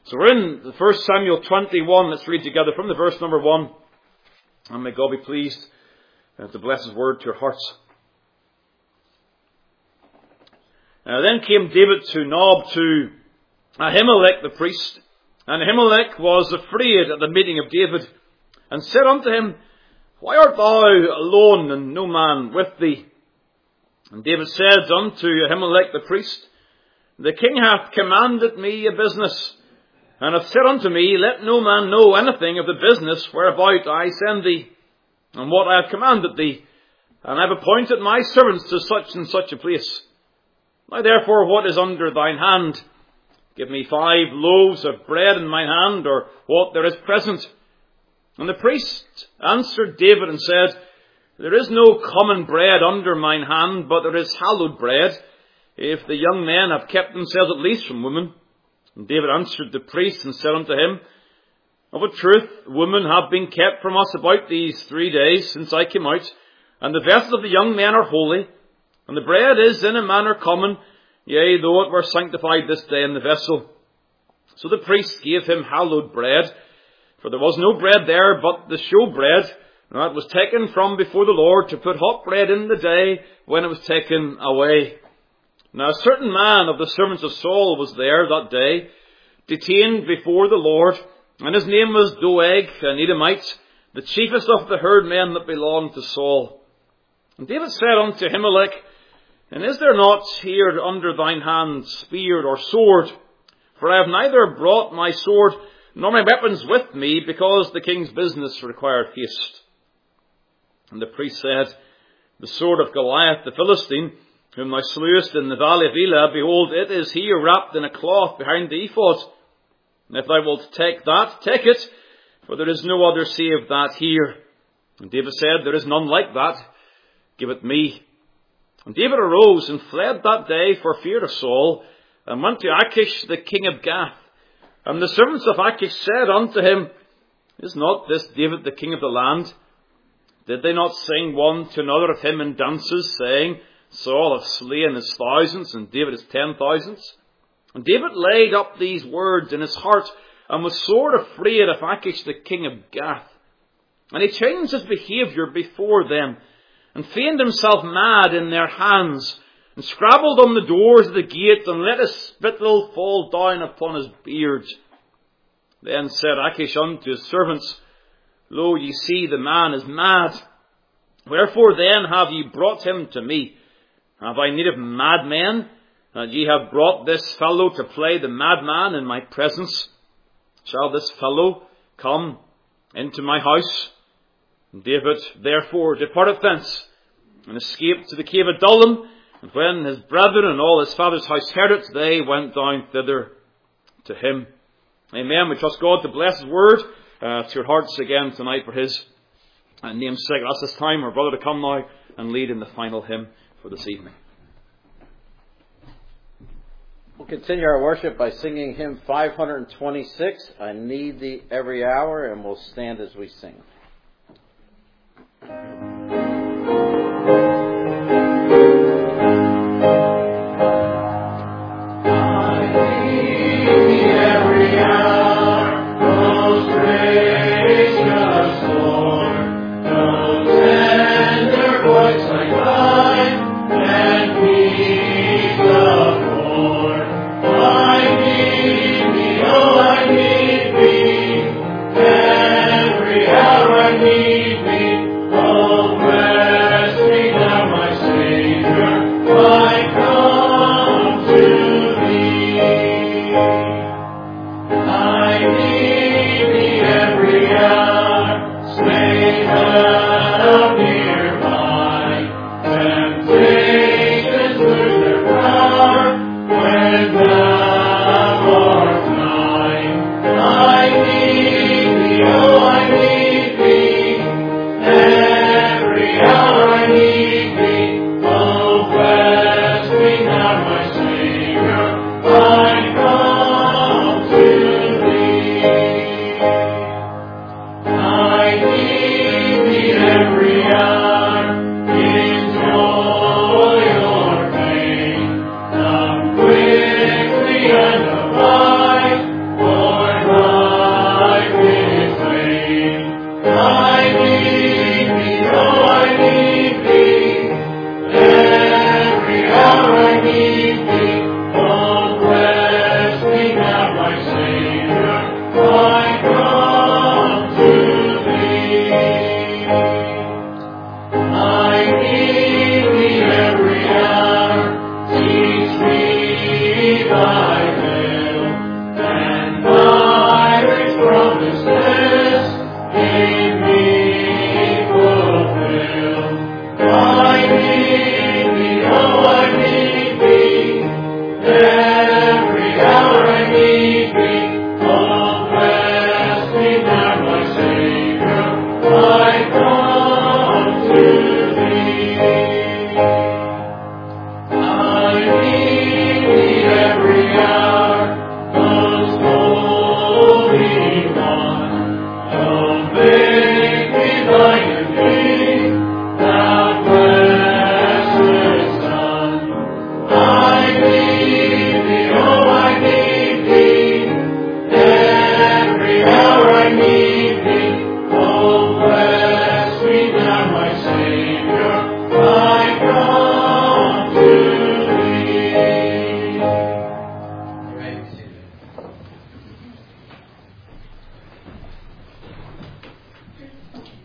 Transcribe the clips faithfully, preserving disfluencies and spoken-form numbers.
So we're in the First Samuel twenty-one. Let's read together from the verse number one. And may God be pleased to bless His word to your hearts. Uh, then came David to Nob to Ahimelech the priest. And Ahimelech was afraid at the meeting of David, and said unto him, Why art thou alone, and no man with thee? And David said unto Ahimelech the priest, The king hath commanded me a business, and hath said unto me, Let no man know anything of the business whereabout I send thee, and what I have commanded thee, and I have appointed my servants to such and such a place. Now therefore, what is under thine hand? Give me five loaves of bread in mine hand, or what there is present. And the priest answered David and said, There is no common bread under mine hand, but there is hallowed bread, if the young men have kept themselves at least from women. And David answered the priest and said unto him, Of a truth, women have been kept from us about these three days since I came out, and the vessels of the young men are holy, and the bread is in a manner common, yea, though it were sanctified this day in the vessel. So the priest gave him hallowed bread, for there was no bread there but the showbread, and that was taken from before the Lord to put hot bread in the day when it was taken away. Now a certain man of the servants of Saul was there that day, detained before the Lord, and his name was Doeg, an Edomite, the chiefest of the herdmen that belonged to Saul. And David said unto Ahimelech, And is there not here under thine hand spear or sword? For I have neither brought my sword nor my weapons with me, because the king's business required haste. And the priest said, The sword of Goliath the Philistine, whom thou slewest in the valley of Elah, behold, it is here wrapped in a cloth behind the ephod. And if thou wilt take that, take it, for there is no other save that here. And David said, There is none like that. Give it me. And David arose and fled that day for fear of Saul, and went to Achish the king of Gath. And the servants of Achish said unto him, Is not this David the king of the land? Did they not sing one to another of him in dances, saying, Saul hath slain his thousands, and David his ten thousands? And David laid up these words in his heart, and was sore afraid of Achish the king of Gath. And he changed his behaviour before them, and feigned himself mad in their hands, and scrabbled on the doors of the gate, and let his spittle fall down upon his beard. Then said Achish unto his servants, Lo, ye see, the man is mad. Wherefore then have ye brought him to me? Have I need of madmen, that ye have brought this fellow to play the madman in my presence? Shall this fellow come into my house? And David therefore departed thence, and escaped to the cave of Adullam. And when his brethren and all his father's house heard it, they went down thither to him. Amen. We trust God to bless His word uh, to your hearts again tonight for His uh, name's sake. That's this time our brother to come now and lead in the final hymn for this evening. We'll continue our worship by singing hymn five twenty-six, I Need Thee Every Hour, and we'll stand as we sing. Every hour I need thee, oh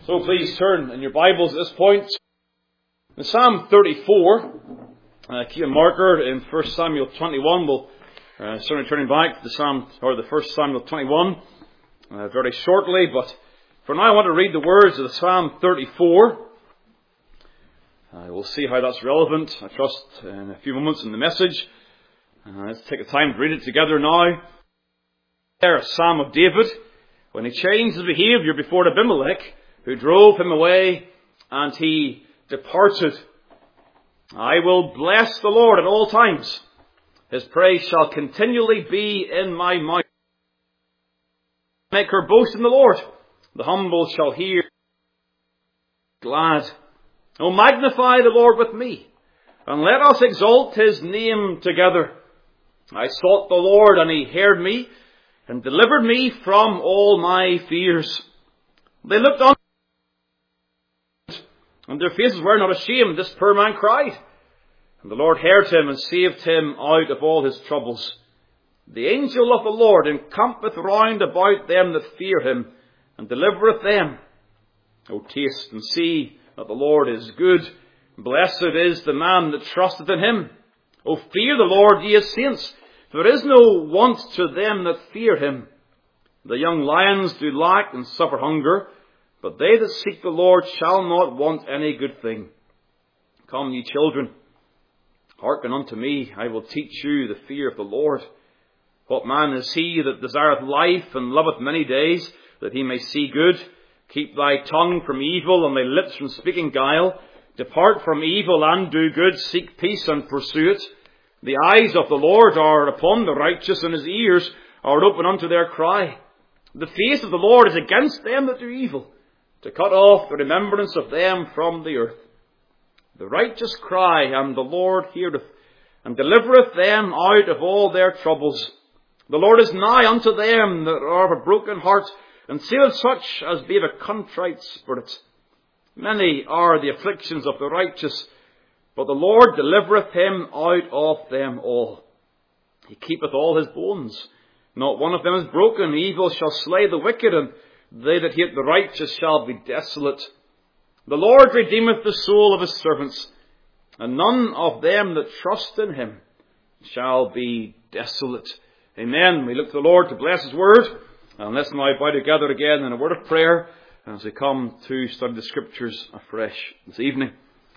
So please turn in your Bibles at this point to Psalm thirty-four. Uh, keep a marker in First Samuel twenty-one. We'll uh, certainly turning back to the Psalm or the First Samuel twenty-one uh, very shortly. But for now, I want to read the words of the Psalm thirty-four. Uh, we'll see how that's relevant, I trust, in a few moments in the message. Uh, let's take the time to read it together now. There, a Psalm of David, when he changed his behaviour before Abimelech, who drove him away, and he departed. I will bless the Lord at all times. His praise shall continually be in my mouth. Make her boast in the Lord. The humble shall hear. Glad. O magnify the Lord with me, and let us exalt his name together. I sought the Lord, and he heard me, and delivered me from all my fears. They looked on, and their faces were not ashamed. This poor man cried, and the Lord heard him, and saved him out of all his troubles. The angel of the Lord encampeth round about them that fear him, and delivereth them. O taste and see that the Lord is good. Blessed is the man that trusteth in him. O fear the Lord, ye his saints. There is no want to them that fear him. The young lions do lack and suffer hunger, but they that seek the Lord shall not want any good thing. Come, ye children, hearken unto me. I will teach you the fear of the Lord. What man is he that desireth life and loveth many days, that he may see good? Keep thy tongue from evil, and thy lips from speaking guile. Depart from evil and do good. Seek peace and pursue it. The eyes of the Lord are upon the righteous, and his ears are open unto their cry. The face of the Lord is against them that do evil, to cut off the remembrance of them from the earth. The righteous cry, and the Lord heareth, and delivereth them out of all their troubles. The Lord is nigh unto them that are of a broken heart, and saveth such as be of a contrite spirit. Many are the afflictions of the righteous, but the Lord delivereth him out of them all. He keepeth all his bones. Not one of them is broken. Evil shall slay the wicked, and they that hate the righteous shall be desolate. The Lord redeemeth the soul of his servants, and none of them that trust in him shall be desolate. Amen. We look to the Lord to bless his word. And let's now bow together again in a word of prayer as we come to study the Scriptures afresh this evening.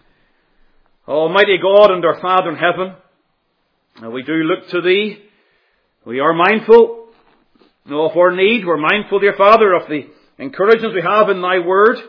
Almighty God and our Father in heaven, we do look to Thee. We are mindful of our need. We're mindful, dear Father, of the encouragement we have in Thy Word.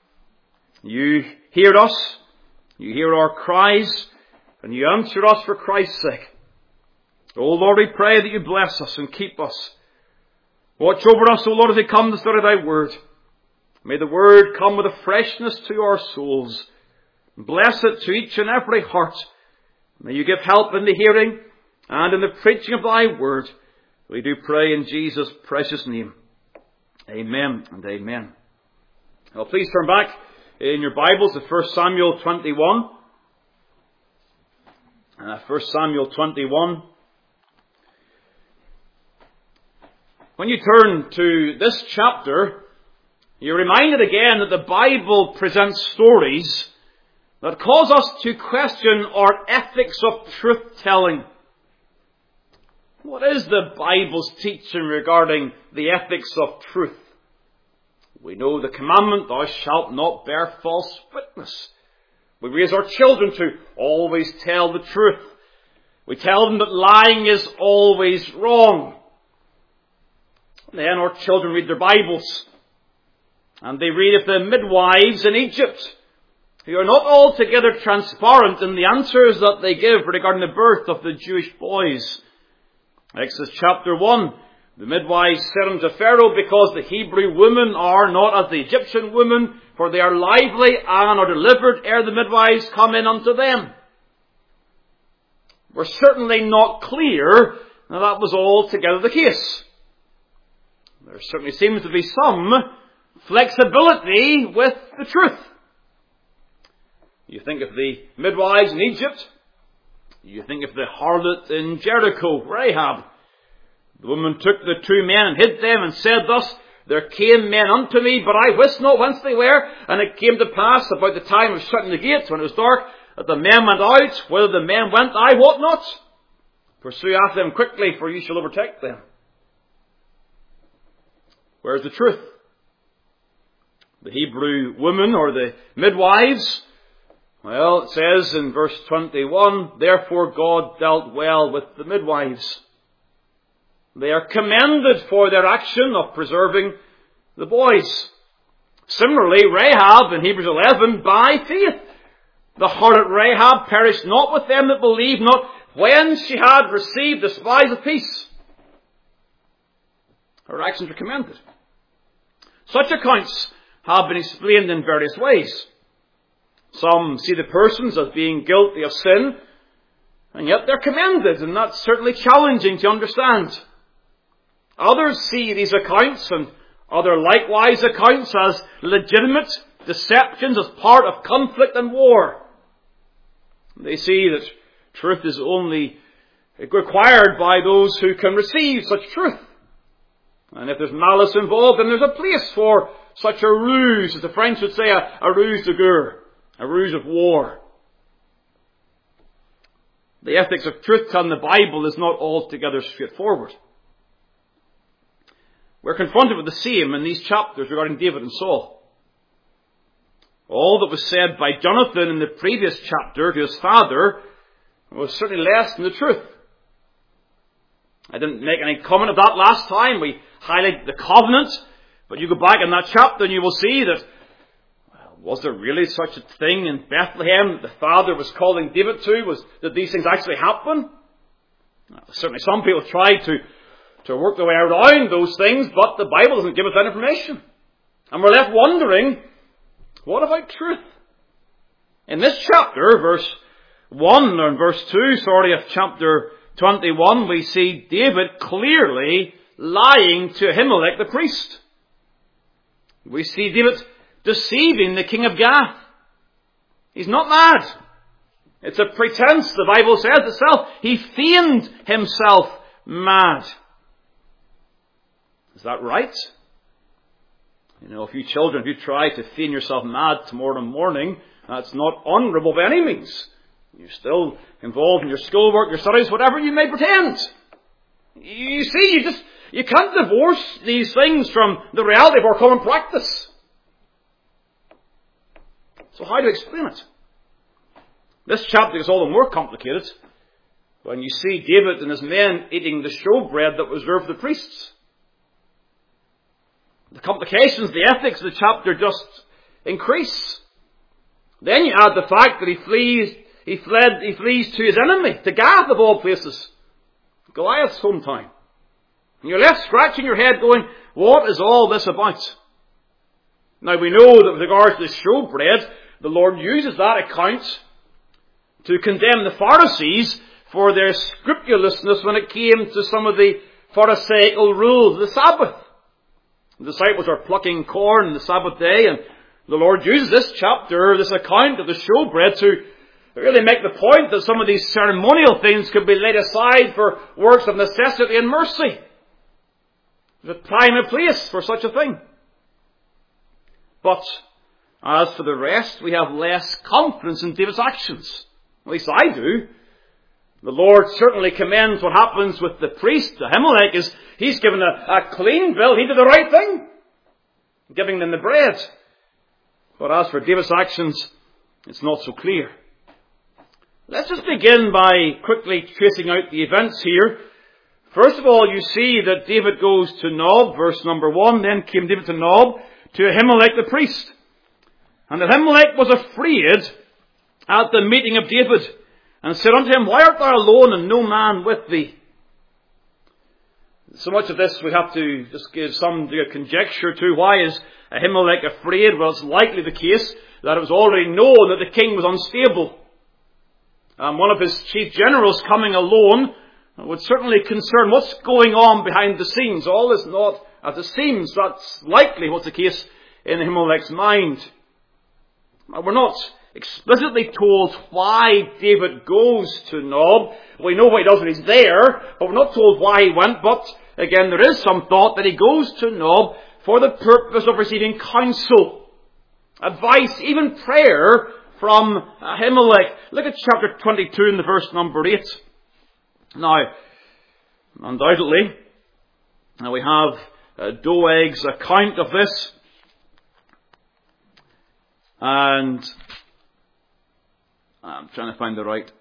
You hear us. You hear our cries. And you answer us for Christ's sake. O Lord, we pray that you bless us and keep us. Watch over us, O Lord, as we come to study Thy Word. May the Word come with a freshness to our souls. Bless it to each and every heart. May you give help in the hearing and in the preaching of Thy Word. We do pray in Jesus' precious name. Amen and amen. Well, please turn back in your Bibles to First Samuel twenty-one. Uh, First Samuel twenty-one. When you turn to this chapter, you're reminded again that the Bible presents stories that cause us to question our ethics of truth-telling. What is the Bible's teaching regarding the ethics of truth? We know the commandment, thou shalt not bear false witness. We raise our children to always tell the truth. We tell them that lying is always wrong. Then our children read their Bibles, and they read of the midwives in Egypt, who are not altogether transparent in the answers that they give regarding the birth of the Jewish boys. Exodus chapter one, the midwives said unto Pharaoh, because the Hebrew women are not as the Egyptian women, for they are lively and are delivered ere the midwives come in unto them. We're certainly not clear that that was altogether the case. There certainly seems to be some flexibility with the truth. You think of the midwives in Egypt. You think of the harlot in Jericho, Rahab. The woman took the two men and hid them and said thus, there came men unto me, but I wist not whence they were. And it came to pass about the time of shutting the gates, when it was dark, that the men went out. Whether the men went, I wot not. Pursue after them quickly, for you shall overtake them. Where's the truth? The Hebrew women, or the midwives? Well, it says in verse twenty-one, therefore God dealt well with the midwives. They are commended for their action of preserving the boys. Similarly, Rahab in Hebrews eleven, by faith, the harlot Rahab perished not with them that believed not, when she had received the spies of peace. Her actions are commended. Such accounts have been explained in various ways. Some see the persons as being guilty of sin, and yet they're commended, and that's certainly challenging to understand. Others see these accounts and other likewise accounts as legitimate deceptions, as part of conflict and war. They see that truth is only required by those who can receive such truth. And if there's malice involved, then there's a place for such a ruse, as the French would say, a, a ruse de guerre, a ruse of war. The ethics of truth in the Bible is not altogether straightforward. We're confronted with the same in these chapters regarding David and Saul. All that was said by Jonathan in the previous chapter to his father was certainly less than the truth. I didn't make any comment of that last time. We highlighted the covenant, but you go back in that chapter and you will see that, well, was there really such a thing in Bethlehem that the father was calling David to? Was did these things actually happen? Well, certainly some people try to, to work their way around those things, but the Bible doesn't give us that information. And we're left wondering, what about truth? In this chapter, verse one, or in verse two, sorry, of chapter twenty-one, we see David clearly lying to Ahimelech the priest. We see David deceiving the king of Gath. He's not mad. It's a pretense, the Bible says itself. He feigned himself mad. Is that right? You know, if you children, if you try to feign yourself mad tomorrow morning, that's not honourable by any means. You're still involved in your schoolwork, your studies, whatever you may pretend. You see, you just, you can't divorce these things from the reality of our common practice. So how do you explain it? This chapter is all the more complicated when you see David and his men eating the showbread that was reserved for the priests. The complications, the ethics of the chapter just increase. Then you add the fact that he flees, he fled, he flees to his enemy, to Gath of all places, Goliath's hometown. And you're left scratching your head going, what is all this about? Now we know that with regards to the showbread, the Lord uses that account to condemn the Pharisees for their scrupulousness when it came to some of the Pharisaical rules of the Sabbath. The disciples are plucking corn on the Sabbath day, and the Lord uses this chapter, this account of the showbread, to really make the point that some of these ceremonial things could be laid aside for works of necessity and mercy. There's a time and a place for such a thing. But as for the rest, we have less confidence in David's actions. At least I do. The Lord certainly commends what happens with the priest. Ahimelech is, he's given a, a clean bill. He did the right thing, giving them the bread. But as for David's actions, it's not so clear. Let's just begin by quickly tracing out the events here. First of all, you see that David goes to Nob, verse number one. Then came David to Nob, to Ahimelech the priest. And Ahimelech was afraid at the meeting of David, and said unto him, why art thou alone and no man with thee? So much of this we have to just give some degree of conjecture to. Why is Ahimelech afraid? Well, it's likely the case that it was already known that the king was unstable. And one of his chief generals coming alone would certainly concern what's going on behind the scenes. All is not as it seems. That's likely what's the case in Ahimelech's mind. Now, we're not explicitly told why David goes to Nob. We know what he does when he's there, but we're not told why he went. But again, there is some thought that he goes to Nob for the purpose of receiving counsel, advice, even prayer from Ahimelech. Look at chapter twenty-two and the verse number eight. Now, undoubtedly, now we have uh, Doeg's account of this. And I'm trying to find the right.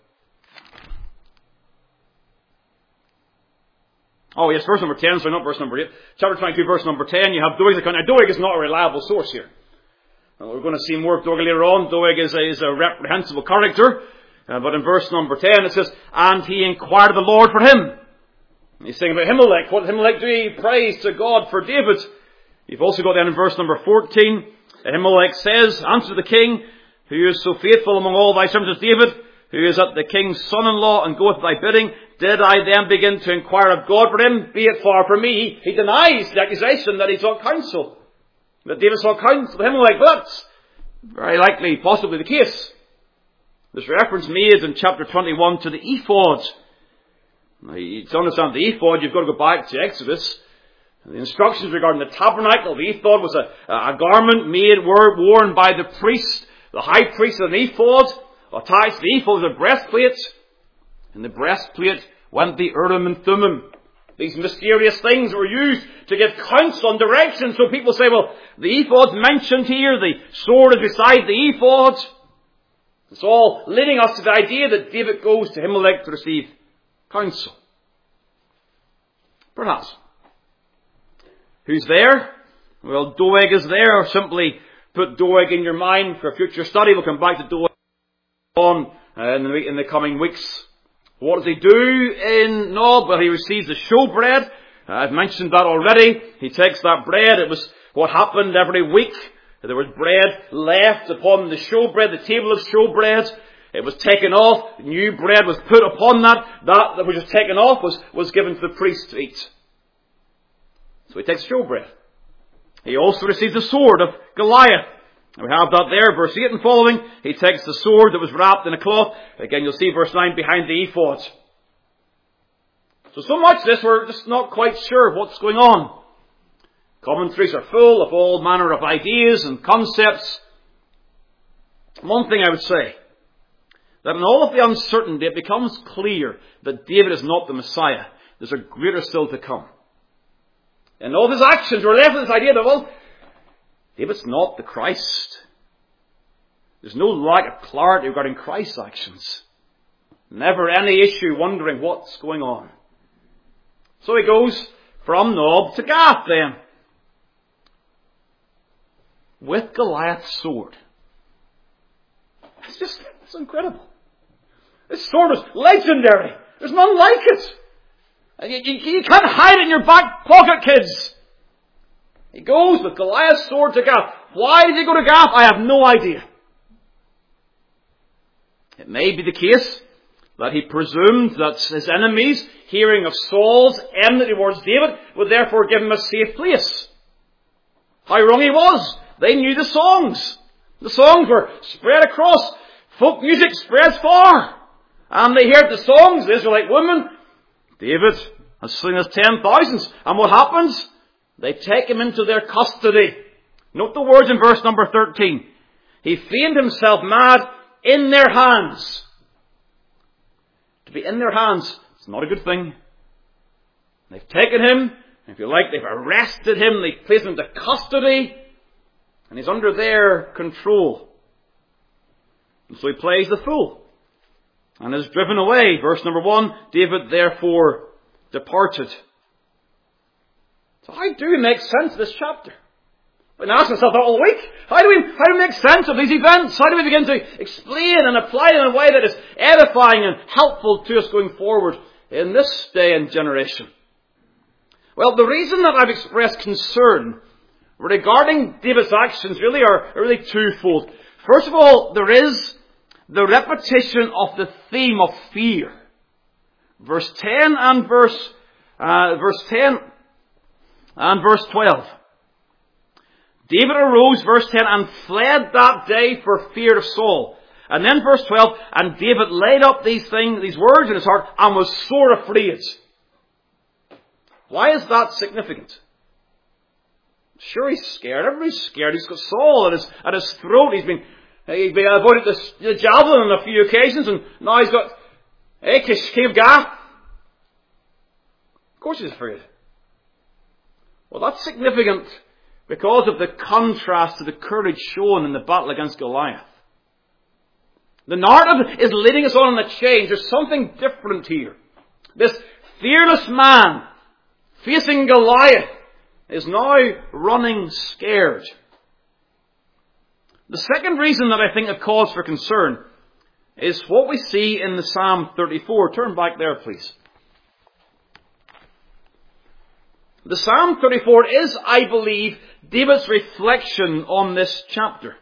Oh yes, verse number ten, so not verse number eight. Chapter twenty-two, verse number ten, you have Doeg's account. Now Doeg is not a reliable source here. Now, we're going to see more of Doeg later on. Doeg is a, is a reprehensible character. Uh, but in verse number ten it says, and he inquired of the Lord for him. And he's saying about Ahimelech. What did Ahimelech do? He prays to God for David. You've also got down in verse number fourteen. Ahimelech says, answer the king, who is so faithful among all thy servants as David, who is at the king's son-in-law and goeth thy bidding. Did I then begin to inquire of God for him? Be it far from me. He denies the accusation that he sought counsel, that David sought counsel with Ahimelech. But that's very likely, possibly the case. There's reference made in chapter twenty-one to the ephod. Now, to understand the ephod, you've got to go back to Exodus. The instructions regarding the tabernacle, the ephod was a, a garment made, worn by the priest, the high priest of an ephod. Attached to the ephod was a breastplate. In the breastplate went the Urim and Thummim. These mysterious things were used to give counsel and direction. So people say, well, the ephod's mentioned here, the sword is beside the ephod. It's all leading us to the idea that David goes to Ahimelech to receive counsel. Perhaps. Who's there? Well, Doeg is there. Simply put Doeg in your mind for future study. We'll come back to Doeg on uh, in, the, in the coming weeks. What does he do in Nob? Well, he receives the showbread. Uh, I've mentioned that already. He takes that bread. It was what happened every week. There was bread left upon the showbread, the table of showbread. It was taken off. New bread was put upon that. That which was taken off was, was given to the priest to eat. So he takes showbread. He also receives the sword of Goliath. And we have that there, verse eight and following. He takes the sword that was wrapped in a cloth. Again, you'll see verse nine behind the ephod. So, so much this, we're just not quite sure what's going on. Commentaries are full of all manner of ideas and concepts. One thing I would say, that in all of the uncertainty, it becomes clear that David is not the Messiah. There's a greater still to come. And all his actions were left with this idea that, well, David's not the Christ. There's no lack of clarity regarding Christ's actions. Never any issue wondering what's going on. So he goes from Nob to Gath then, with Goliath's sword. It's just, it's incredible. This sword is legendary. There's none like it. You, you, you can't hide it in your back pocket, kids. He goes with Goliath's sword to Gath. Why did he go to Gath? I have no idea. It may be the case that he presumed that his enemies, hearing of Saul's enmity towards David, would therefore give him a safe place. How wrong he was. They knew the songs. The songs were spread across. Folk music spreads far. And they heard the songs, the Israelite women. David has slain his ten thousands. And what happens? They take him into their custody. Note the words in verse number thirteen. He feigned himself mad in their hands. To be in their hands, it's not a good thing. They've taken him, if you like, they've arrested him, they've placed him into custody, and he's under their control. And so he plays the fool, and is driven away. Verse number one, David therefore departed. So how do we make sense of this chapter? I've been asking myself that all week. How do we, how do we make sense of these events? How do we begin to explain and apply them in a way that is edifying and helpful to us going forward in this day and generation? Well, the reason that I've expressed concern regarding David's actions really are really twofold. First of all, there is the repetition of the theme of fear. Verse ten and verse, uh, verse ten and verse twelve. David arose, verse ten, and fled that day for fear of Saul. And then verse twelve, and David laid up these things, these words in his heart, and was sore afraid. Why is that significant? Sure, he's scared. Everybody's scared. He's got Saul at his, at his throat. He's been, he's been avoided the, the javelin on a few occasions, and now he's got Achish, king of Gath. Of course he's afraid. Well, that's significant because of the contrast to the courage shown in the battle against Goliath. The narrative is leading us on in a change. There's something different here. This fearless man facing Goliath is now running scared. The second reason that I think it calls for concern is what we see in the Psalm thirty-four. Turn back there, please. The Psalm thirty-four is, I believe, David's reflection on this chapter.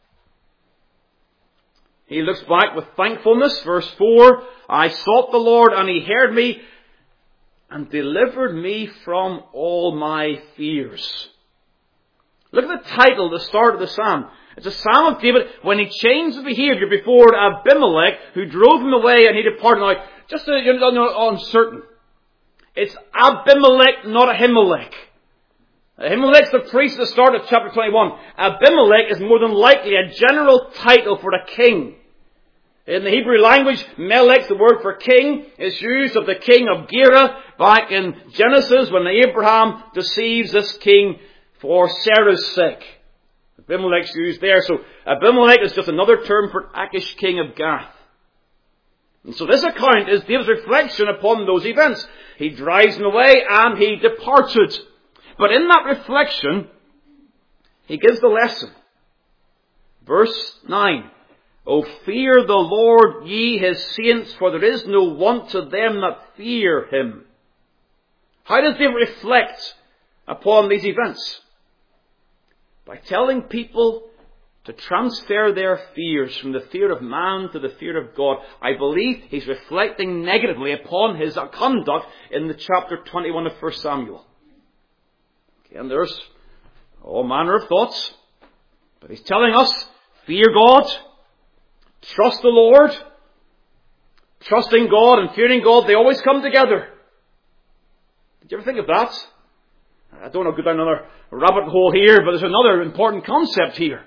He looks back with thankfulness. Verse four, I sought the Lord and he heard me and delivered me from all my fears. Look at the title, the start of the psalm. It's a psalm of David when he changed the behaviour before Abimelech, who drove him away and he departed. Now, just so you're not uncertain, it's Abimelech, not Ahimelech. Ahimelech's the priest at the start of chapter twenty-one. Abimelech is more than likely a general title for a king. In the Hebrew language, Melech, the word for king, is used of the king of Gera back in Genesis when Abraham deceives this king for Sarah's sake. Abimelech's used there. So Abimelech is just another term for Achish, king of Gath. And so this account is David's reflection upon those events. He drives them away and he departed. But in that reflection, he gives the lesson. Verse nine. O fear the Lord, ye his saints, for there is no want to them that fear him. How does David reflect upon these events? By telling people to transfer their fears from the fear of man to the fear of God. I believe he's reflecting negatively upon his conduct in the chapter twenty-one of First Samuel. Okay, and there's all manner of thoughts. But he's telling us, fear God, trust the Lord. Trusting God and fearing God, they always come together. Did you ever think of that? I don't want to go down another rabbit hole here, but there's another important concept here.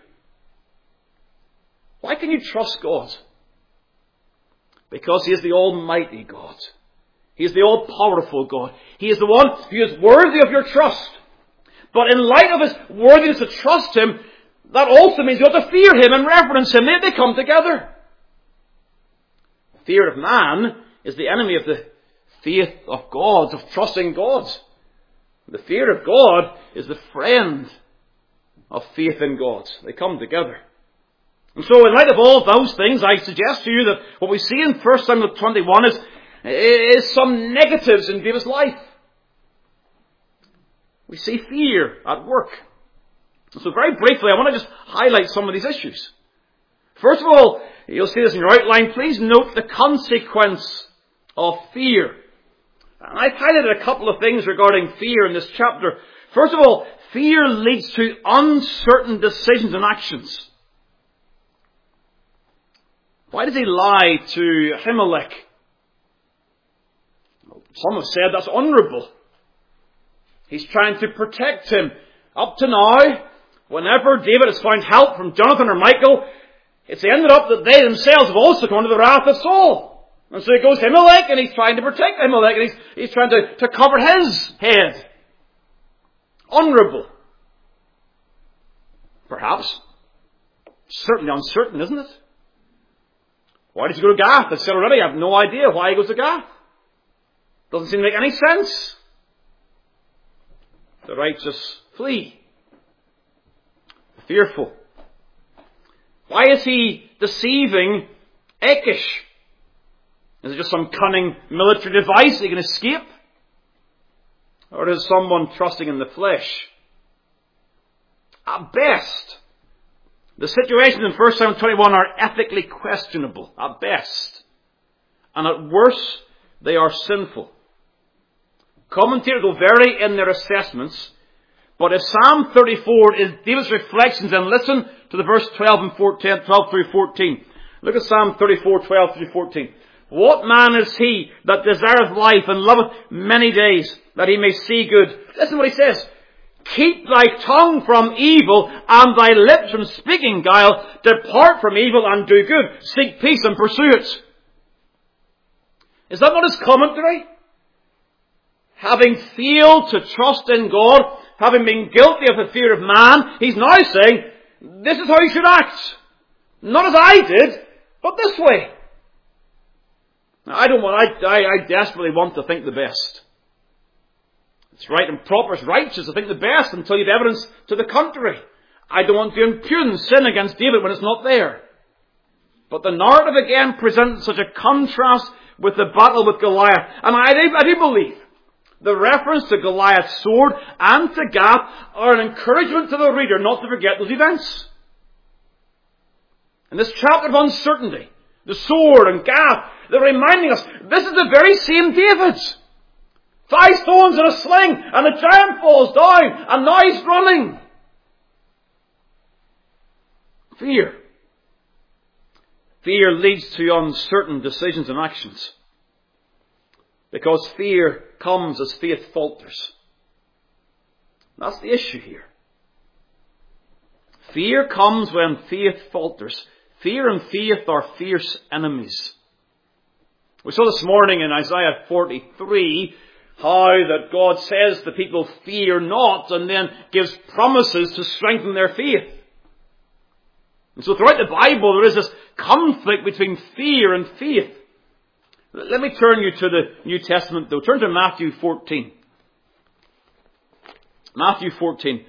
Why can you trust God? Because he is the Almighty God. He is the all-powerful God. He is the one who is worthy of your trust. But in light of his worthiness to trust him, that also means you have to fear him and reverence him. They come together. Fear of man is the enemy of the faith of God, of trusting God. The fear of God is the friend of faith in God. They come together. And so in light of all those things, I suggest to you that what we see in First Samuel twenty-one is, is some negatives in David's life. We see fear at work. So very briefly, I want to just highlight some of these issues. First of all, you'll see this in your outline. Please note the consequence of fear. And I've highlighted a couple of things regarding fear in this chapter. First of all, fear leads to uncertain decisions and actions. Why does he lie to Ahimelech? Some have said that's honourable. He's trying to protect him. Up to now, whenever David has found help from Jonathan or Michal, it's ended up that they themselves have also come under the wrath of Saul. And so he goes to Ahimelech and he's trying to protect Ahimelech and he's, he's trying to, to cover his head. Honourable. Perhaps. Certainly uncertain, isn't it? Why does he go to Gath? I've said already, I have no idea why he goes to Gath. Doesn't seem to make any sense. The righteous flee. Fearful. Why is he deceiving Achish? Is it just some cunning military device he can escape? Or is someone trusting in the flesh? At best, the situations in First Samuel twenty-one are ethically questionable. At best. And at worst, they are sinful. Commentators will vary in their assessments. But if Psalm thirty-four is David's reflections, then listen to the verse twelve and fourteen, twelve through fourteen. Look at Psalm thirty-four, twelve through fourteen. What man is he that desireth life and loveth many days, that he may see good? Listen to what he says. Keep thy tongue from evil and thy lips from speaking guile. Depart from evil and do good. Seek peace and pursue it. Is that not his commentary? Having failed to trust in God, having been guilty of the fear of man, he's now saying, this is how you should act. Not as I did, but this way. Now, I don't want, I, I, I desperately want to think the best. It's right and proper, it's righteous to think the best until you have evidence to the contrary. I don't want to impugn sin against David when it's not there. But the narrative again presents such a contrast with the battle with Goliath. And I do, I do believe the reference to Goliath's sword and to Gath are an encouragement to the reader not to forget those events. In this chapter of uncertainty, the sword and Gath, they're reminding us, this is the very same David. Five stones in a sling, and the giant falls down, and now he's running. Fear. Fear leads to uncertain decisions and actions. Because fear comes as faith falters. That's the issue here. Fear comes when faith falters. Fear and faith are fierce enemies. We saw this morning in Isaiah forty-three how that God says to people, fear not, and then gives promises to strengthen their faith. And so throughout the Bible there is this conflict between fear and faith. Let me turn you to the New Testament though. Turn to Matthew fourteen. Matthew fourteen.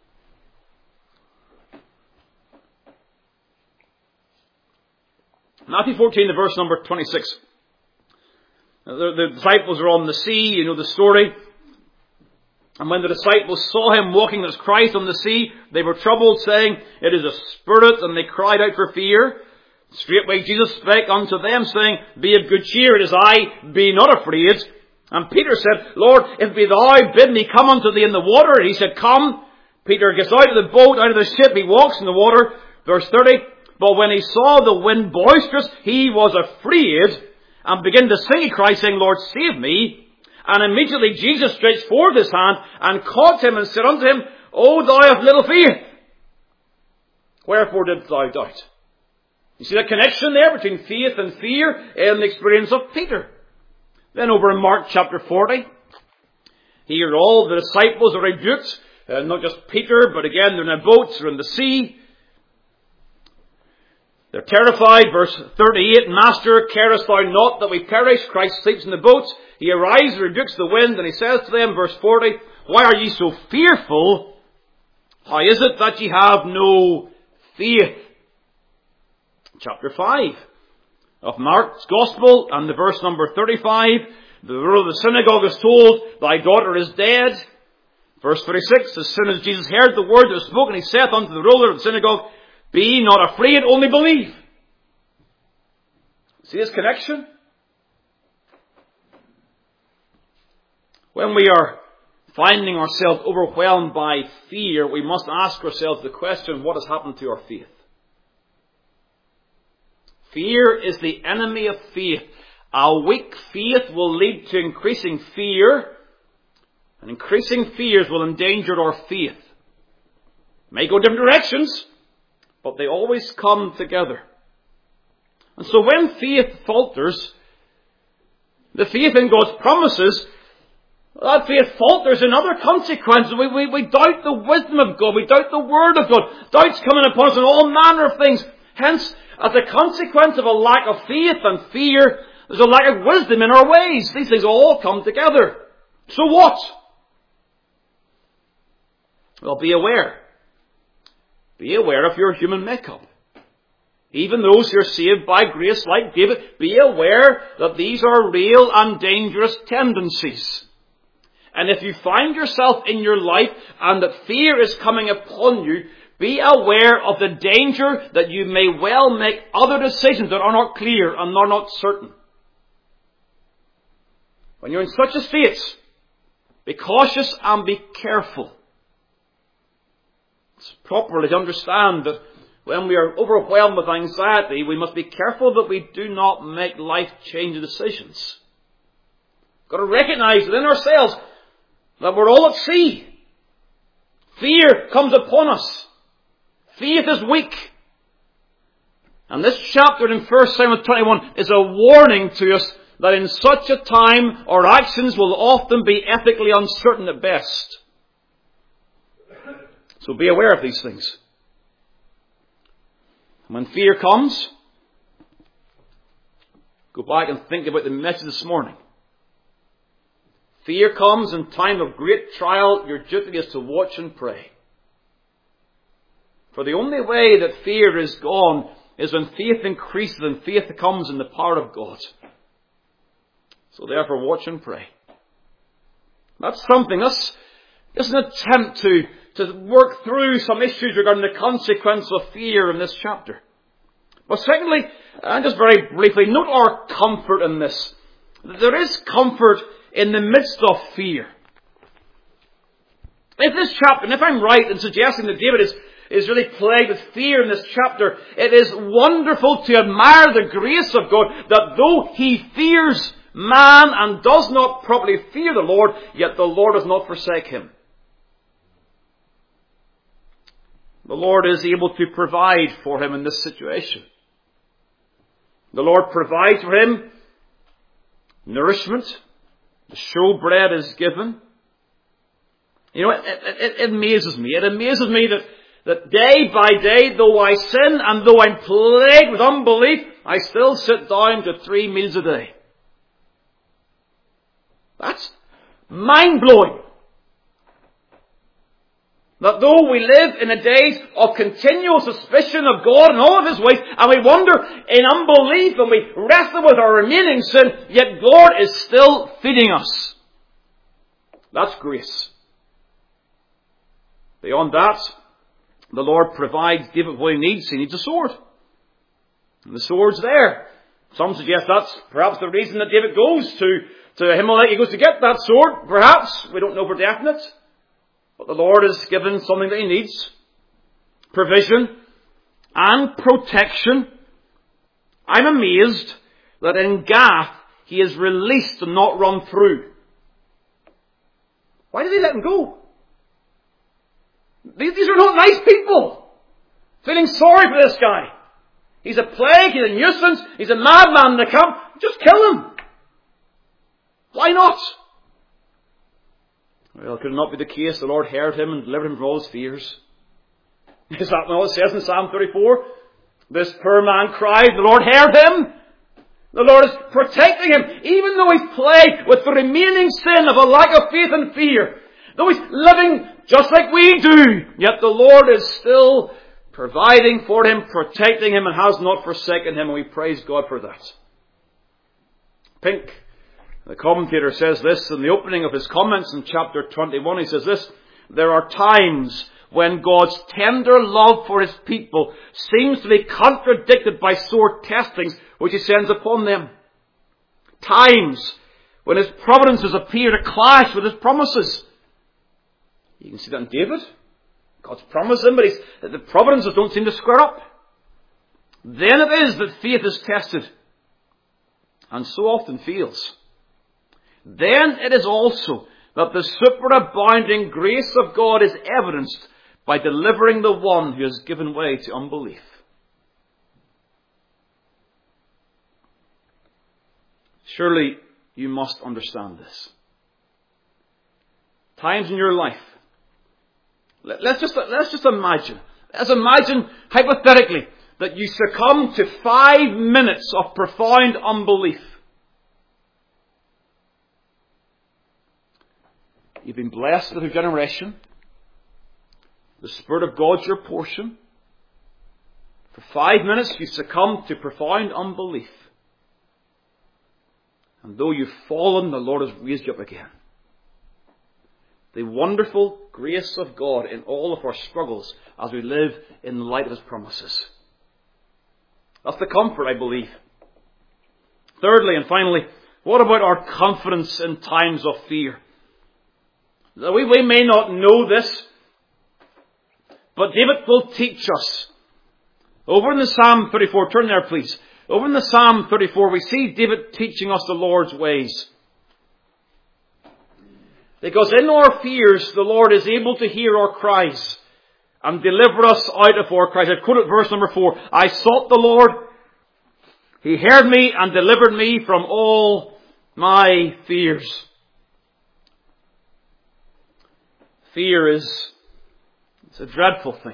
Matthew fourteen, the verse number twenty-six. The, the disciples are on the sea, you know the story. And when the disciples saw him walking as Christ on the sea, they were troubled, saying, it is a spirit, and they cried out for fear. Straightway Jesus spake unto them, saying, be of good cheer, it is I, be not afraid. And Peter said, Lord, if it be thou, bid me come unto thee in the water. And he said, come. Peter gets out of the boat, out of the ship, he walks in the water. Verse thirty, but when he saw the wind boisterous, he was afraid, and began to sing, he cried, saying, Lord, save me. And immediately Jesus stretched forth his hand, and caught him, and said unto him, O thou of little faith, wherefore didst thou doubt? You see that connection there between faith and fear in the experience of Peter. Then over in Mark chapter forty, here all the disciples are rebuked, uh, not just Peter, but again they're in a boat, they're in the sea. They're terrified. Verse thirty-eight, Master, carest thou not that we perish? Christ sleeps in the boat. He arises, rebukes the wind, and he says to them, verse forty, why are ye so fearful? How is it that ye have no faith? Chapter five of Mark's Gospel, and the verse number thirty-five, the ruler of the synagogue is told, thy daughter is dead. Verse thirty-six, as soon as Jesus heard the word that was spoken, he saith unto the ruler of the synagogue, be not afraid, only believe. See this connection? When we are finding ourselves overwhelmed by fear, we must ask ourselves the question, what has happened to our faith? Fear is the enemy of faith. A weak faith will lead to increasing fear, and increasing fears will endanger our faith. May go different directions, but they always come together. And so when faith falters, the faith in God's promises, that faith falters in other consequences. We, we, we doubt the wisdom of God. We doubt the Word of God. Doubts coming upon us in all manner of things. Hence, as a consequence of a lack of faith and fear, there's a lack of wisdom in our ways. These things all come together. So what? Well, be aware. Be aware of your human makeup. Even those who are saved by grace like David, be aware that these are real and dangerous tendencies. And if you find yourself in your life and that fear is coming upon you, be aware of the danger that you may well make other decisions that are not clear and are not certain. When you're in such a state, be cautious and be careful. It's properly to understand that when we are overwhelmed with anxiety, we must be careful that we do not make life-changing decisions. We've got to recognize within ourselves that we're all at sea. Fear comes upon us. Faith is weak. And this chapter in First Samuel twenty-one is a warning to us that in such a time our actions will often be ethically uncertain at best. So be aware of these things. When fear comes, go back and think about the message this morning. Fear comes in time of great trial. Your duty is to watch and pray. For the only way that fear is gone is when faith increases and faith comes in the power of God. So therefore, watch and pray. That's something. That's, that's an attempt to, to work through some issues regarding the consequence of fear in this chapter. But secondly, and just very briefly, note our comfort in this. There is comfort in the midst of fear. If this chapter, and if I'm right in suggesting that David is is really plagued with fear in this chapter, it is wonderful to admire the grace of God that though he fears man and does not properly fear the Lord, yet the Lord does not forsake him. The Lord is able to provide for him in this situation. The Lord provides for him nourishment. The showbread is given. You know, it, it, it amazes me. It amazes me that That day by day, though I sin and though I'm plagued with unbelief, I still sit down to three meals a day. That's mind-blowing. That though we live in a days of continual suspicion of God and all of His ways, and we wander in unbelief and we wrestle with our remaining sin, yet God is still feeding us. That's grace. Beyond that, the Lord provides David what he needs. He needs a sword. And the sword's there. Some suggest that's perhaps the reason that David goes to, to Ahimelech. He goes to get that sword. Perhaps. We don't know for definite. But the Lord has given something that he needs. Provision and protection. I'm amazed that in Gath he is released and not run through. Why did he let him go? These, these are not nice people. Feeling sorry for this guy. He's a plague, he's a nuisance, he's a madman in the camp. Just kill him. Why not? Well, could it not be the case the Lord heard him and delivered him from all his fears? Is that not what it says in Psalm thirty-four? This poor man cried, the Lord heard him. The Lord is protecting him, even though he's plagued with the remaining sin of a lack of faith and fear. Though he's living just like we do, yet the Lord is still providing for him, protecting him, and has not forsaken him, and we praise God for that. Pink, the commentator, says this in the opening of his comments in chapter twenty-one. He says this: there are times when God's tender love for his people seems to be contradicted by sore testings which he sends upon them. Times when his providences appear to clash with his promises. You can see that in David. God's promised him, but he's, the providences don't seem to square up. Then it is that faith is tested, and so often fails. Then it is also that the superabounding grace of God is evidenced by delivering the one who has given way to unbelief. Surely you must understand this. Times in your life, Let's just, let's just imagine, let's imagine hypothetically that you succumb to five minutes of profound unbelief. You've been blessed with regeneration. The Spirit of God's your portion. For five minutes you succumb to profound unbelief. And though you've fallen, the Lord has raised you up again. The wonderful grace of God in all of our struggles as we live in the light of His promises. That's the comfort, I believe. Thirdly and finally, what about our confidence in times of fear? We, we may not know this, but David will teach us. Over in the Psalm thirty-four, turn there please. Over in the Psalm thirty-four, we see David teaching us the Lord's ways. Because in our fears, the Lord is able to hear our cries and deliver us out of our cries. I've quoted verse number four. I sought the Lord. He heard me and delivered me from all my fears. Fear is it's a dreadful thing.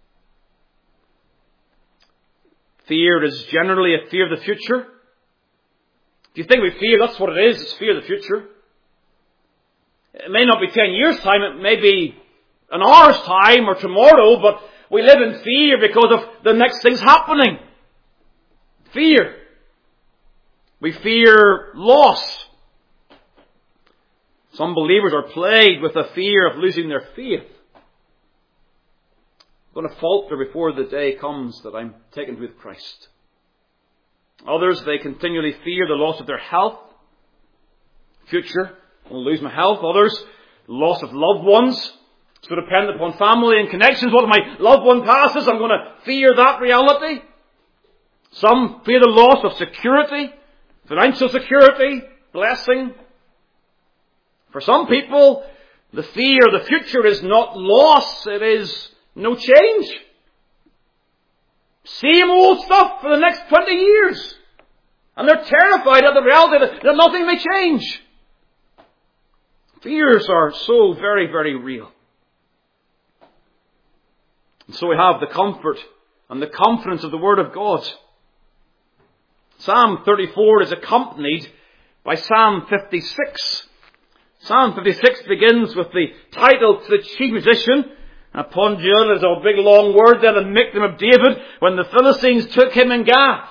Fear is generally a fear of the future. If you think we fear, that's what it is. It's fear of the future. It may not be ten years' time. It may be an hour's time or tomorrow, but we live in fear because of the next thing's happening. Fear. We fear loss. Some believers are plagued with the fear of losing their faith. I'm going to falter before the day comes that I'm taken with Christ. Others, they continually fear the loss of their health. Future, I'm going to lose my health. Others, loss of loved ones. So dependent upon family and connections. What if my loved one passes? I'm going to fear that reality. Some fear the loss of security, financial security, blessing. For some people, the fear of the future is not loss, it is no change. Same old stuff for the next twenty years. And they're terrified at the reality that, that nothing may change. Fears are so very, very real. And so we have the comfort and the confidence of the Word of God. Psalm thirty-four is accompanied by Psalm fifty-six. Psalm fifty-six begins with the title to the chief musician. Apondion is a big long word there, the victim of David, when the Philistines took him in Gath.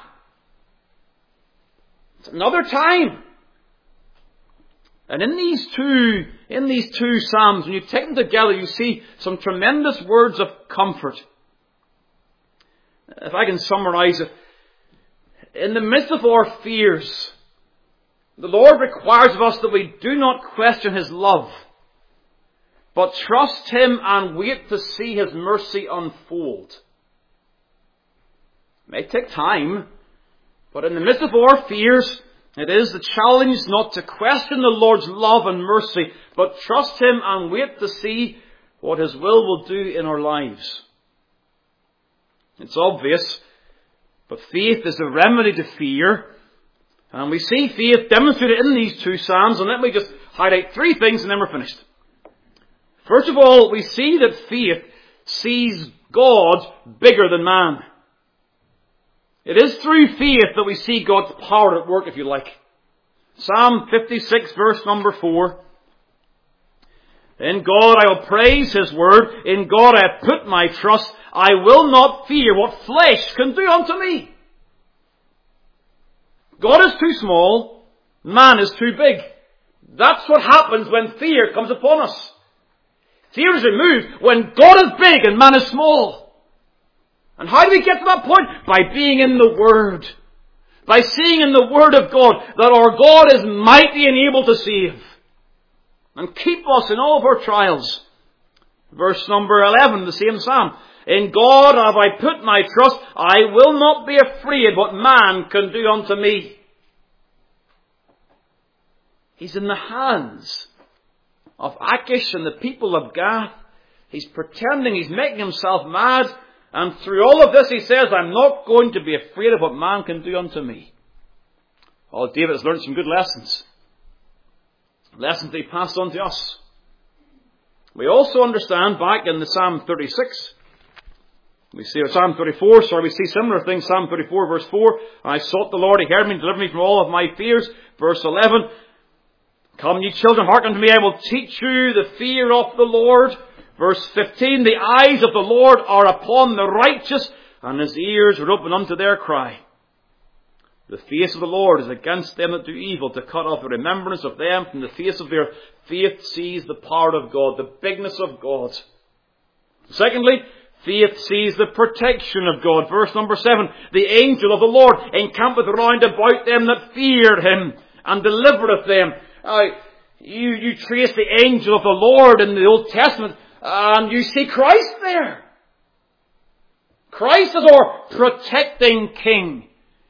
It's another time. And in these two, in these two Psalms, when you take them together, you see some tremendous words of comfort. If I can summarize it, in the midst of our fears, the Lord requires of us that we do not question His love, but trust Him and wait to see His mercy unfold. It may take time, but in the midst of our fears, it is the challenge not to question the Lord's love and mercy, but trust Him and wait to see what His will will do in our lives. It's obvious, but faith is a remedy to fear. And we see faith demonstrated in these two Psalms. And let me just highlight three things and then we're finished. First of all, we see that faith sees God bigger than man. It is through faith that we see God's power at work, if you like. Psalm fifty-six, verse number four. In God I will praise His word. In God I have put my trust. I will not fear what flesh can do unto me. God is too small. Man is too big. That's what happens when fear comes upon us. Fear is removed when God is big and man is small. And how do we get to that point? By being in the Word. By seeing in the Word of God that our God is mighty and able to save. And keep us in all of our trials. Verse number eleven, the same Psalm. In God have I put my trust. I will not be afraid what man can do unto me. He's in the hands of Achish and the people of Gath. He's pretending, he's making himself mad. And through all of this he says, I'm not going to be afraid of what man can do unto me. Oh, David has learned some good lessons. Lessons that he passed on to us. We also understand back in the Psalm thirty-six, we see, or Psalm thirty-four, sorry, we see similar things. Psalm thirty-four, verse four. I sought the Lord, He heard me, and delivered me from all of my fears. Verse eleven. Come, ye children, hearken to me, I will teach you the fear of the Lord. Verse fifteen. The eyes of the Lord are upon the righteous, and His ears are open unto their cry. The face of the Lord is against them that do evil, to cut off the remembrance of them from the face of the earth. Faith sees the power of God, the bigness of God. Secondly, faith sees the protection of God. Verse number seven. The angel of the Lord encampeth round about them that fear Him, and delivereth them. Uh, you, you trace the angel of the Lord in the Old Testament, and you see Christ there. Christ is our protecting King,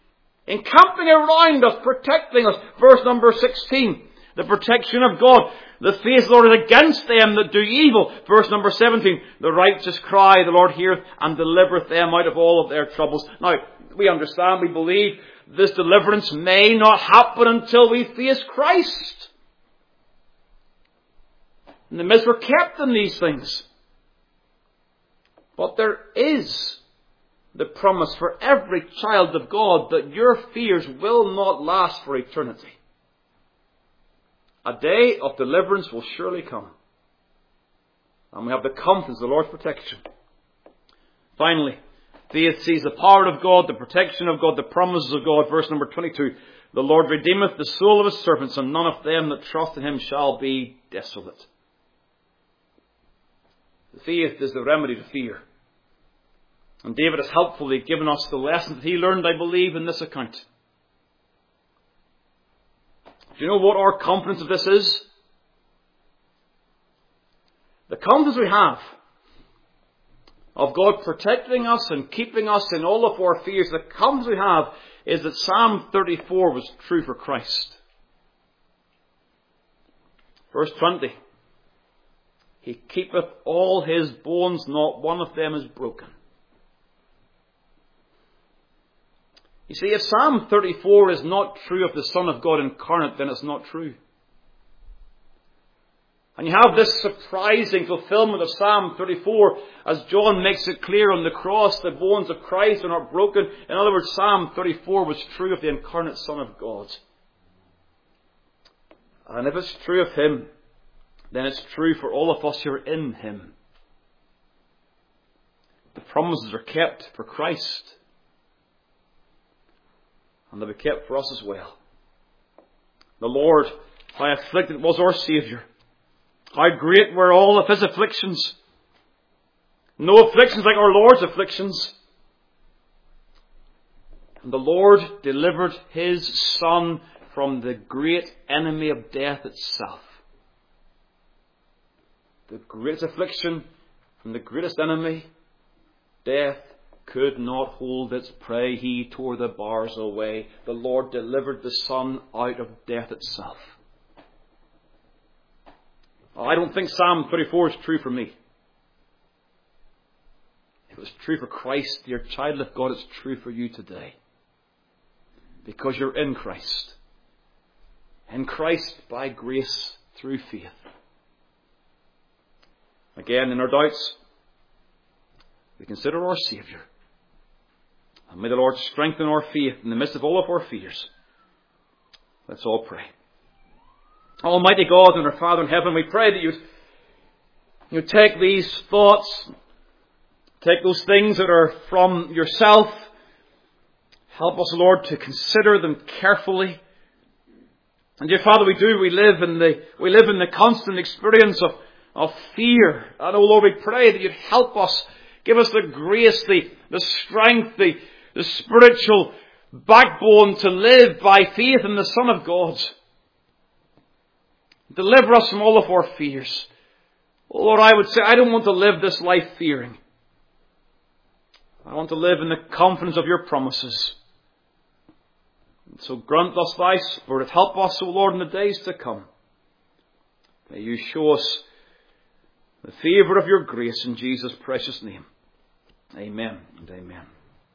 encamping around us, protecting us. Verse number sixteen. The protection of God. The faith of the Lord is against them that do evil. Verse number seventeen. The righteous cry, the Lord heareth and delivereth them out of all of their troubles. Now, we understand, we believe this deliverance may not happen until we face Christ. In the midst we're kept in these things. But there is the promise for every child of God that your fears will not last for eternity. A day of deliverance will surely come. And we have the confidence of the Lord's protection. Finally, faith sees the power of God, the protection of God, the promises of God. Verse number twenty-two. The Lord redeemeth the soul of his servants, and none of them that trust in him shall be desolate. Faith is the remedy to fear. And David has helpfully given us the lesson that he learned, I believe, in this account. Do you know what our confidence of this is? The confidence we have of God protecting us and keeping us in all of our fears, the confidence we have is that Psalm thirty-four was true for Christ. Verse twenty. He keepeth all his bones, not one of them is broken. You see, if Psalm thirty-four is not true of the Son of God incarnate, then it's not true. And you have this surprising fulfillment of Psalm thirty-four as John makes it clear on the cross, the bones of Christ are not broken. In other words, Psalm thirty-four was true of the incarnate Son of God. And if it's true of him, then it's true for all of us who are in him. The promises are kept for Christ. And they'll be kept for us as well. The Lord, how afflicted was our Saviour. How great were all of his afflictions. No afflictions like our Lord's afflictions. And the Lord delivered his Son from the great enemy of death itself. The greatest affliction from the greatest enemy, death, could not hold its prey. He tore the bars away. The Lord delivered the Son out of death itself. I don't think Psalm thirty-four is true for me. If it was true for Christ, dear child of God, it's true for you today. Because you're in Christ. In Christ by grace through faith. Again, in our doubts, we consider our Saviour. And may the Lord strengthen our faith in the midst of all of our fears. Let's all pray. Almighty God and our Father in heaven, we pray that you'd, you'd take these thoughts, take those things that are from yourself. Help us, Lord, to consider them carefully. And dear Father, we do, we live in the, we live in the constant experience of, of fear. And oh Lord, we pray that you'd help us, give us the grace, the, the strength, the, the spiritual backbone to live by faith in the Son of God. Deliver us from all of our fears. Oh Lord, I would say, I don't want to live this life fearing. I want to live in the confidence of your promises. And so grant us thy Spirit. Help us, O Lord, in the days to come. May you show us the favour of your grace in Jesus' precious name. Amen and amen.